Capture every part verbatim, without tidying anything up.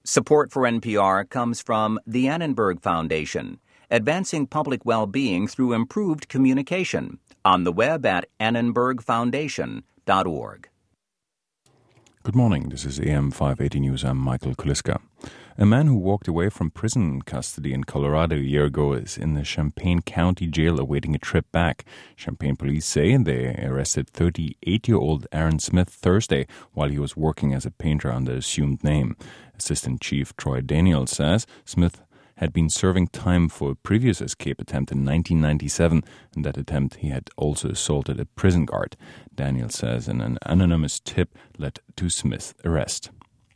Support for N P R comes from the Annenberg Foundation, advancing public well-being through improved communication, on the web at annenberg foundation dot org. Good morning, this is A M five eighty News, I'm Michael Kuliska. A man who walked away from prison custody in Colorado a year ago is in the Champaign County Jail awaiting a trip back. Champaign police say they arrested thirty-eight-year-old Aaron Smith Thursday while he was working as a painter under assumed name. Assistant Chief Troy Daniels says Smith had been serving time for a previous escape attempt in nineteen ninety-seven. In that attempt, he had also assaulted a prison guard. Daniels says an anonymous tip led to Smith's arrest.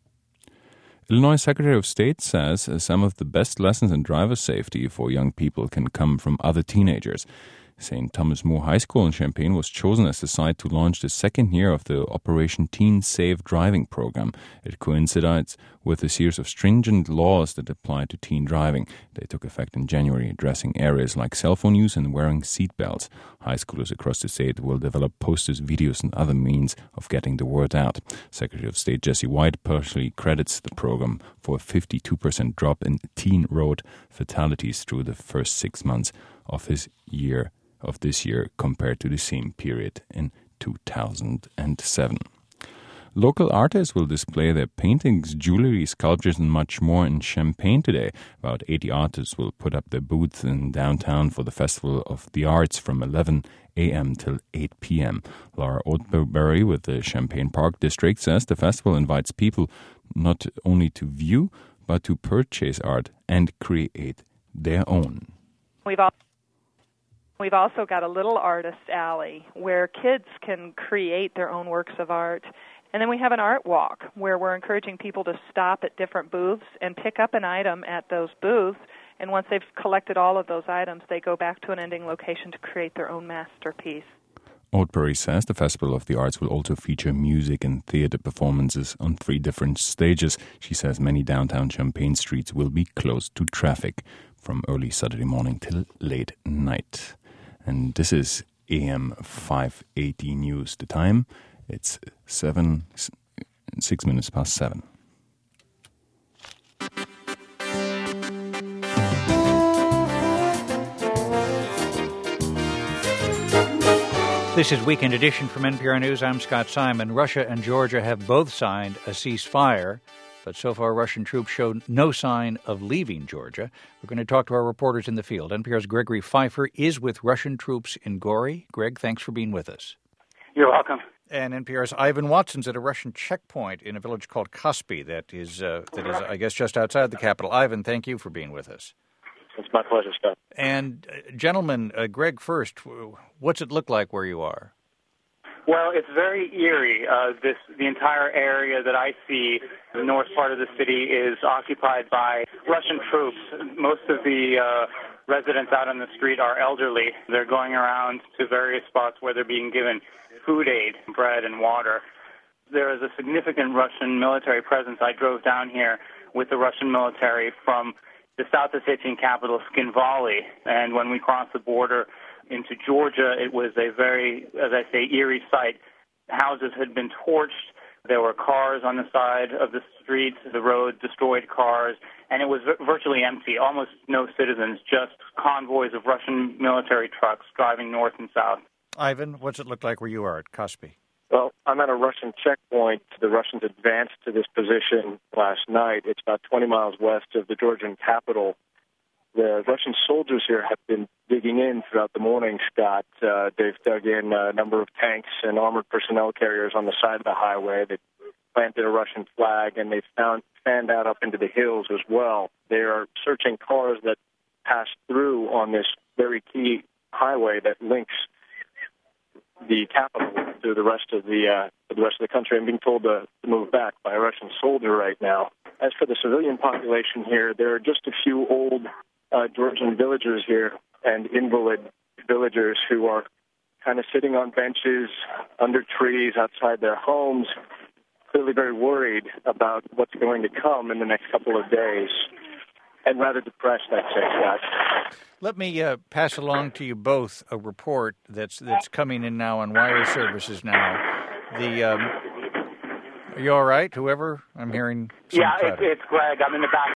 Illinois Secretary of State says some of the best lessons in driver safety for young people can come from other teenagers. Saint Thomas More High School in Champaign was chosen as the site to launch the second year of the Operation Teen Safe Driving program. It coincides with a series of stringent laws that apply to teen driving. They took effect in January, addressing areas like cell phone use and wearing seatbelts. High schoolers across the state will develop posters, videos, and other means of getting the word out. Secretary of State Jesse White partially credits the program for a fifty-two percent drop in teen road fatalities through the first six months of his year. of this year compared to the same period in two thousand seven. Local artists will display their paintings, jewelry, sculptures, and much more in Champaign today. About eighty artists will put up their booths in downtown for the Festival of the Arts from eleven a.m. till eight p.m. Laura Oatberry with the Champaign Park District says the festival invites people not only to view, but to purchase art and create their own. We've all We've also got a little artist alley where kids can create their own works of art. And then we have an art walk where we're encouraging people to stop at different booths and pick up an item at those booths. And once they've collected all of those items, they go back to an ending location to create their own masterpiece. Oatbury says the Festival of the Arts will also feature music and theater performances on three different stages. She says many downtown Champaign streets will be closed to traffic from early Saturday morning till late night. And this is A M five eighty News. The time, it's seven, six minutes past seven. This is Weekend Edition from N P R News. I'm Scott Simon. Russia and Georgia have both signed a ceasefire, but so far Russian troops showed no sign of leaving Georgia. We're going to talk to our reporters in the field. N P R's Gregory Pfeiffer is with Russian troops in Gori. Greg, thanks for being with us. You're welcome. And N P R's Ivan Watson's at a Russian checkpoint in a village called Kaspy that is, uh, that is, I guess, just outside the capital. Ivan, thank you for being with us. It's my pleasure, Scott. And, uh, gentlemen, uh, Greg first, what's it look like where you are? Well, it's very eerie. Uh, this the entire area that I see, the north part of the city, is occupied by Russian troops. Most of the uh, residents out on the street are elderly. They're going around to various spots where they're being given food aid, bread and water. There is a significant Russian military presence. I drove down here with the Russian military from the South Ossetian capital, Skinvali, and when we crossed the border into Georgia, it was a very, as I say, eerie sight. Houses had been torched. There were cars on the side of the streets, the road, destroyed cars, and it was virtually empty, almost no citizens, just convoys of Russian military trucks driving north and south. Ivan, what's it look like where you are at Kaspy? Well, I'm at a Russian checkpoint. The Russians advanced to this position last night. It's about twenty miles west of the Georgian capital. The Russian soldiers here have been digging in throughout the morning, Scott. Uh, they've dug in a number of tanks and armored personnel carriers on the side of the highway. They planted a Russian flag, and they found fanned out up into the hills as well. They are searching cars that pass through on this very key highway that links the capital to the rest of the uh, the rest of the country. I'm being told to, to move back by a Russian soldier right now. As for the civilian population here, there are just a few old uh, Georgian villagers here and invalid villagers who are kind of sitting on benches under trees outside their homes, clearly very worried about what's going to come in the next couple of days. And rather depressed, I'd say, Scott. Let me uh, pass along to you both a report that's that's coming in now on wire services now. The um, Are you all right? Whoever? I'm hearing some Yeah, clatter. it's, it's Greg. I'm in the back